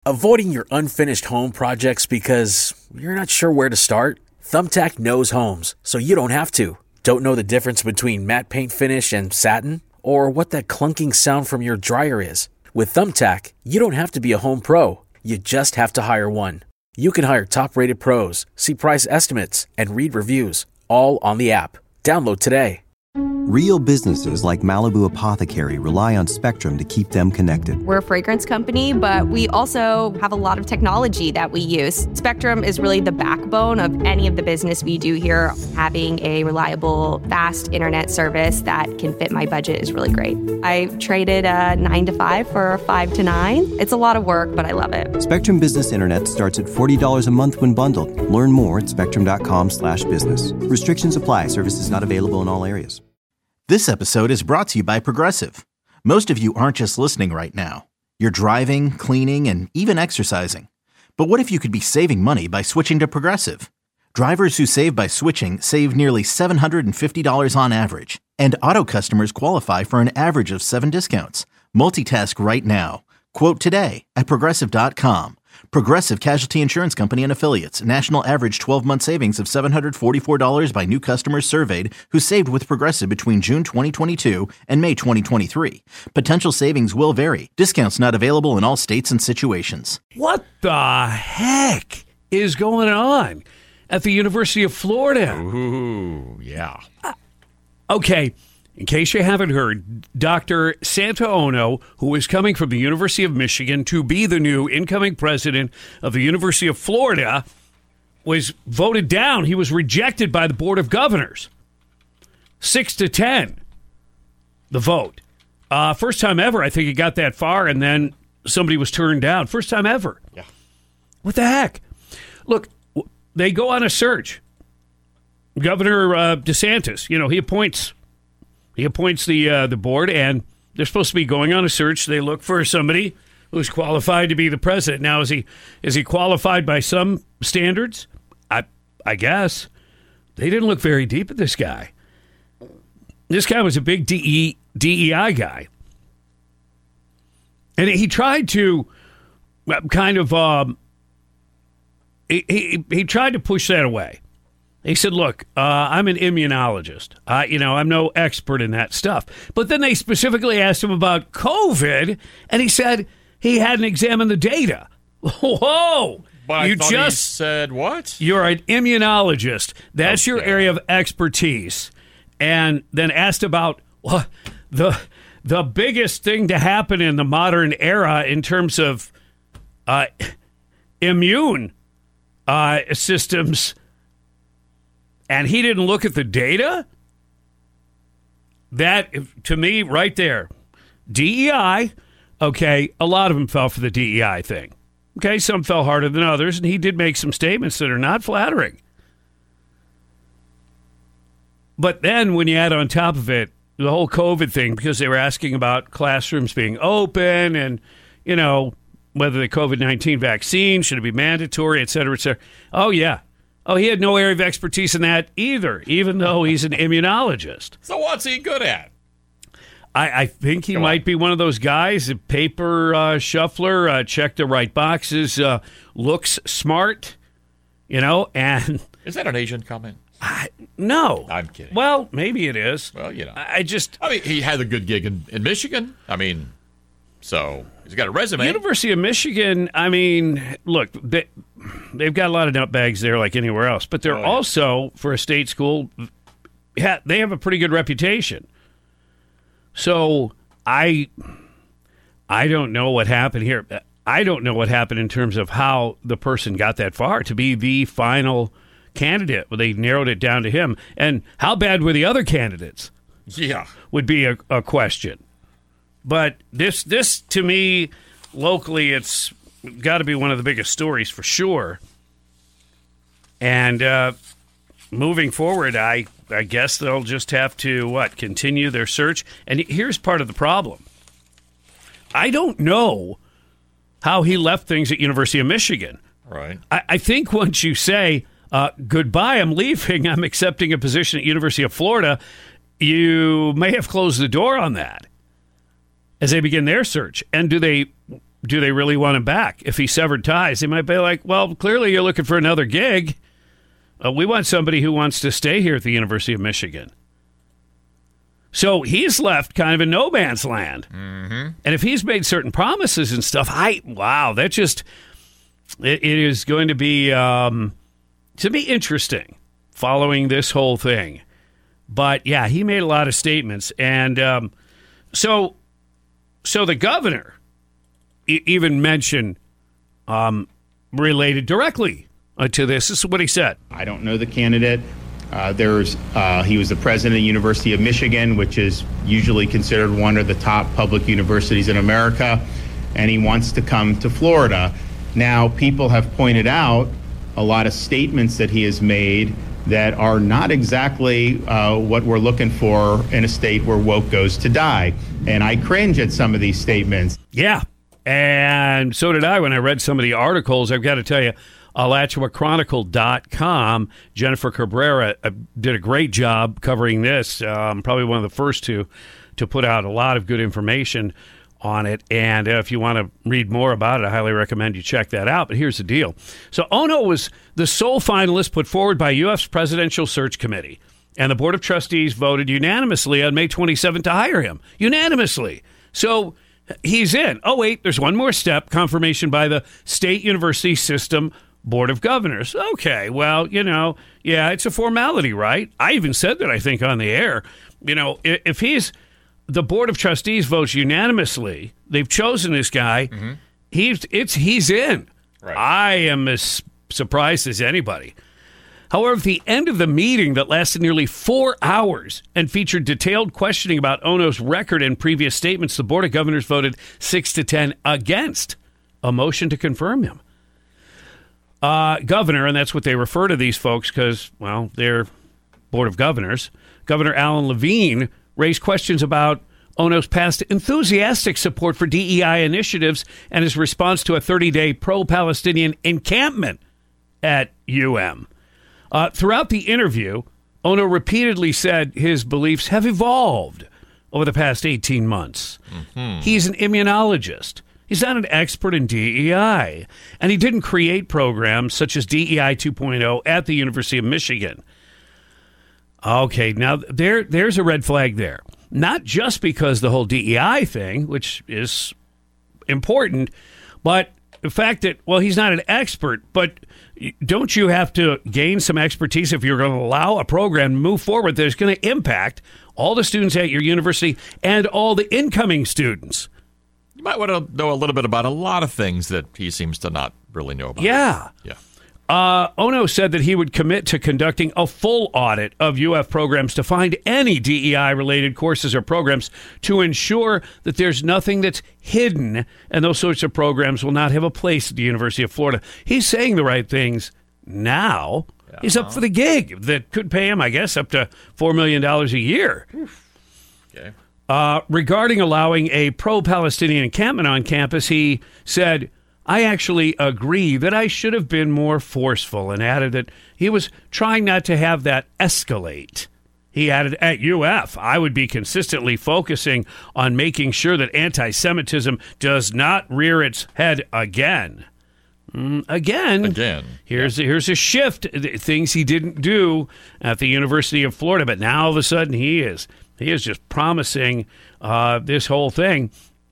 Avoiding your unfinished home projects because you're not sure where to start? Thumbtack knows homes, so you don't have to. Don't know the difference between matte paint finish and satin? Or what that clunking sound from your dryer is? With Thumbtack, you don't have to be a home pro. You just have to hire one. You can hire top-rated pros, see price estimates, and read reviews, all on the app. Download today. Real businesses like Malibu Apothecary rely on Spectrum to keep them connected. We're a fragrance company, but we also have a lot of technology that we use. Spectrum is really the backbone of any of the business we do here. Having a reliable, fast internet service that can fit my budget is really great. I traded a 9 to 5 for a 5 to 9. It's a lot of work, but I love it. Spectrum Business Internet starts at $40 a month when bundled. Learn more at spectrum.com/business. Restrictions apply. Services not available in all areas. This episode is brought to you by Progressive. Most of you aren't just listening right now. You're driving, cleaning, and even exercising. But what if you could be saving money by switching to Progressive? Drivers who save by switching save nearly $750 on average. And auto customers qualify for an average of 7 discounts. Multitask right now. Quote today at Progressive.com. Progressive Casualty Insurance Company and Affiliates. National average 12-month savings of $744 by new customers surveyed who saved with Progressive between June 2022 and May 2023. Potential savings will vary. Discounts not available in all states and situations. What the heck is going on at the University of Florida? Ooh, yeah. Okay. In case you haven't heard, Dr. Santa Ono, who is coming from the University of Michigan to be the new incoming president of the University of Florida, was voted down. He was rejected by the Board of Governors. 6-10, the vote. First time ever, I think he got that far, and then somebody was turned down. First time ever. Yeah. What the heck? Look, they go on a search. Governor DeSantis, he appoints the board, and they're supposed to be going on a search. They look for somebody who's qualified to be the president. Now, is he qualified by some standards? I guess. They didn't look very deep at this guy. This guy was a big DEI guy. And he tried to kind of he tried to push that away. He said, look, I'm an immunologist. I'm no expert in that stuff. But then they specifically asked him about COVID, and he said he hadn't examined the data. Whoa! But I thought he said what? You're an immunologist. That's your area of expertise. And then asked about the biggest thing to happen in the modern era in terms of immune systems. And he didn't look at the data? That, to me, right there. DEI, okay, a lot of them fell for the DEI thing. Okay, some fell harder than others, and he did make some statements that are not flattering. But then when you add on top of it the whole COVID thing, because they were asking about classrooms being open and, whether the COVID-19 vaccine, should it be mandatory, et cetera, et cetera. Oh, yeah. Oh, he had no area of expertise in that either, even though he's an immunologist. So what's he good at? I think he might be one of those guys, a paper shuffler, check the right boxes, looks smart, and... Is that an Asian comment? No. I'm kidding. Well, maybe it is. Well, he had a good gig in Michigan. So he's got a resume. University of Michigan, look, they've got a lot of nutbags there like anywhere else, but they're also, for a state school, they have a pretty good reputation. So I don't know what happened here. I don't know what happened in terms of how the person got that far to be the final candidate. Well, they narrowed it down to him. And how bad were the other candidates? Yeah. Would be a question. But this to me, locally, it's got to be one of the biggest stories for sure. And moving forward, I guess they'll just have to, continue their search. And here's part of the problem. I don't know how he left things at University of Michigan. Right. I think once you say, goodbye, I'm leaving, I'm accepting a position at University of Florida, you may have closed the door on that as they begin their search. And do they do they really want him back? If he severed ties, they might be like, well, clearly you're looking for another gig. We want somebody who wants to stay here at the University of Michigan. So he's left kind of in no man's land. Mm-hmm. And if he's made certain promises and stuff, that just, it is going to be interesting following this whole thing. But yeah, he made a lot of statements. And so the governor even mentioned related directly to this. This is what he said. I don't know the candidate. He was the president of the University of Michigan, which is usually considered one of the top public universities in America, and he wants to come to Florida. Now, people have pointed out a lot of statements that he has made that are not exactly what we're looking for in a state where woke goes to die. And I cringe at some of these statements. Yeah, and so did I when I read some of the articles. I've got to tell you, AlachuaChronicle.com, Jennifer Cabrera did a great job covering this. Probably one of the first to put out a lot of good information on it. And if you want to read more about it, I highly recommend you check that out. But here's the deal. So Ono was the sole finalist put forward by UF's Presidential Search Committee. And the Board of Trustees voted unanimously on May 27th to hire him. Unanimously. So he's in. Oh, wait, there's one more step. Confirmation by the State University System Board of Governors. Okay, well, yeah, it's a formality, right? I even said that, I think, on the air. If the Board of Trustees votes unanimously, they've chosen this guy, mm-hmm. he's in. Right. I am as surprised as anybody. However, at the end of the meeting that lasted nearly 4 hours and featured detailed questioning about Ono's record and previous statements, the Board of Governors voted 6-10 against a motion to confirm him. Governor, and that's what they refer to these folks because, well, they're Board of Governors. Governor Alan Levine raised questions about Ono's past enthusiastic support for DEI initiatives and his response to a 30-day pro-Palestinian encampment at UM. Throughout the interview, Ono repeatedly said his beliefs have evolved over the past 18 months. Mm-hmm. He's an immunologist. He's not an expert in DEI, and he didn't create programs such as DEI 2.0 at the University of Michigan. Okay, now there's a red flag there. Not just because the whole DEI thing, which is important, but the fact that, well, he's not an expert, but don't you have to gain some expertise if you're going to allow a program to move forward that is going to impact all the students at your university and all the incoming students? You might want to know a little bit about a lot of things that he seems to not really know about. Yeah. Ono said that he would commit to conducting a full audit of UF programs to find any DEI-related courses or programs to ensure that there's nothing that's hidden and those sorts of programs will not have a place at the University of Florida. He's saying the right things now. Yeah. He's up for the gig that could pay him, I guess, up to $4 million a year. Okay. Regarding allowing a pro-Palestinian encampment on campus, he said, I actually agree that I should have been more forceful, and added that he was trying not to have that escalate. He added, at UF, I would be consistently focusing on making sure that anti-Semitism does not rear its head again. Again. Here's a shift, things he didn't do at the University of Florida, but now all of a sudden he is just promising this whole thing.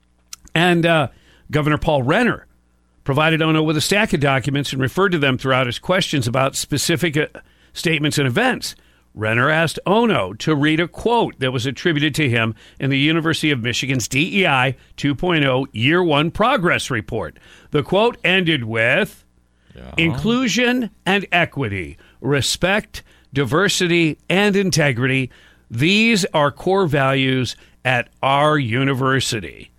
And Governor Paul Renner provided Ono with a stack of documents and referred to them throughout his questions about specific statements and events. Renner asked Ono to read a quote that was attributed to him in the University of Michigan's DEI 2.0 Year 1 Progress Report. The quote ended with, inclusion and equity, respect, diversity, and integrity. These are core values at our university.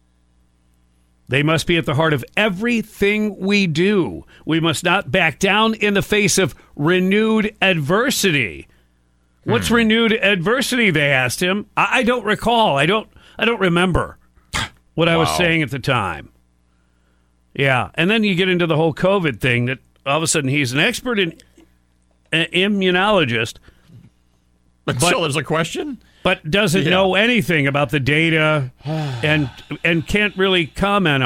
They must be at the heart of everything we do. We must not back down in the face of renewed adversity. What's renewed adversity, they asked him. I don't recall. I don't remember what I was saying at the time. Yeah, and then you get into the whole COVID thing that all of a sudden he's an expert in immunologist. But still, there's a question? But doesn't know anything about the data and can't really comment on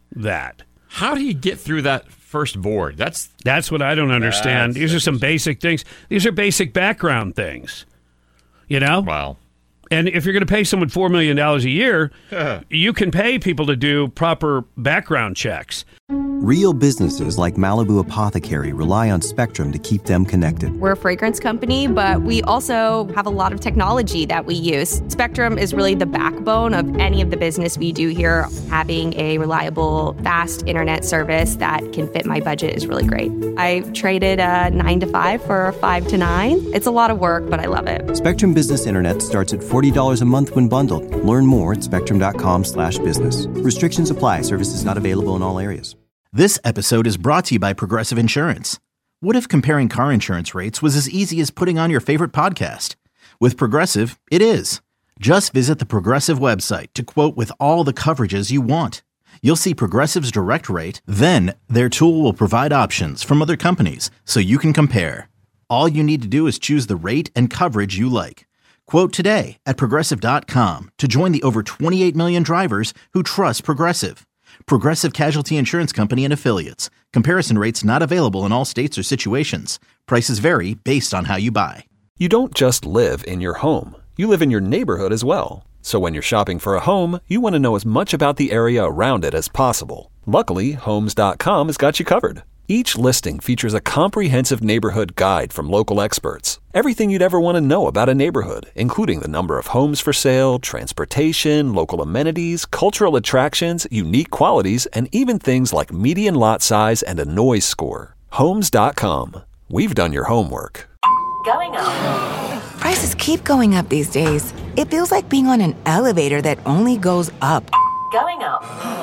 that. How do you get through that first board? That's what I don't understand. These are some basic things. These are basic background things. You know? Wow. And if you're going to pay someone $4 million a year, you can pay people to do proper background checks. Real businesses like Malibu Apothecary rely on Spectrum to keep them connected. We're a fragrance company, but we also have a lot of technology that we use. Spectrum is really the backbone of any of the business we do here. Having a reliable, fast internet service that can fit my budget is really great. I traded a 9 to 5 for a 5 to 9. It's a lot of work, but I love it. Spectrum Business Internet starts at $40 a month when bundled. Learn more at spectrum.com/business. Restrictions apply. Services not available in all areas. This episode is brought to you by Progressive Insurance. What if comparing car insurance rates was as easy as putting on your favorite podcast? With Progressive, it is. Just visit the Progressive website to quote with all the coverages you want. You'll see Progressive's direct rate, then their tool will provide options from other companies so you can compare. All you need to do is choose the rate and coverage you like. Quote today at Progressive.com to join the over 28 million drivers who trust Progressive. Progressive Casualty Insurance Company and Affiliates. Comparison rates not available in all states or situations. Prices vary based on how you buy. You don't just live in your home. You live in your neighborhood as well. So when you're shopping for a home, you want to know as much about the area around it as possible. Luckily, Homes.com has got you covered. Each listing features a comprehensive neighborhood guide from local experts. Everything you'd ever want to know about a neighborhood, including the number of homes for sale, transportation, local amenities, cultural attractions, unique qualities, and even things like median lot size and a noise score. Homes.com. We've done your homework. Going up. Prices keep going up these days. It feels like being on an elevator that only goes up. Going up.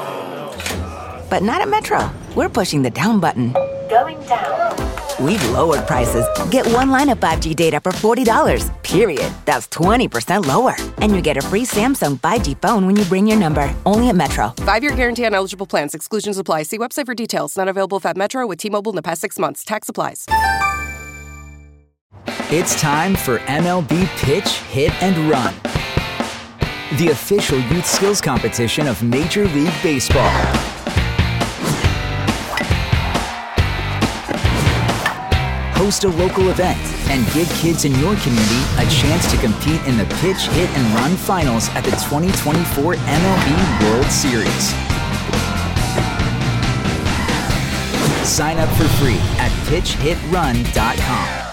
But not at Metro. We're pushing the down button. Going down. We've lowered prices. Get one line of 5G data for $40, period. That's 20% lower. And you get a free Samsung 5G phone when you bring your number. Only at Metro. 5-year guarantee on eligible plans. Exclusions apply. See website for details. Not available at Metro with T-Mobile in the past 6 months. Tax applies. It's time for MLB Pitch, Hit, and Run, the official youth skills competition of Major League Baseball. Host a local event and give kids in your community a chance to compete in the Pitch, Hit, and Run finals at the 2024 MLB World Series. Sign up for free at pitchhitrun.com.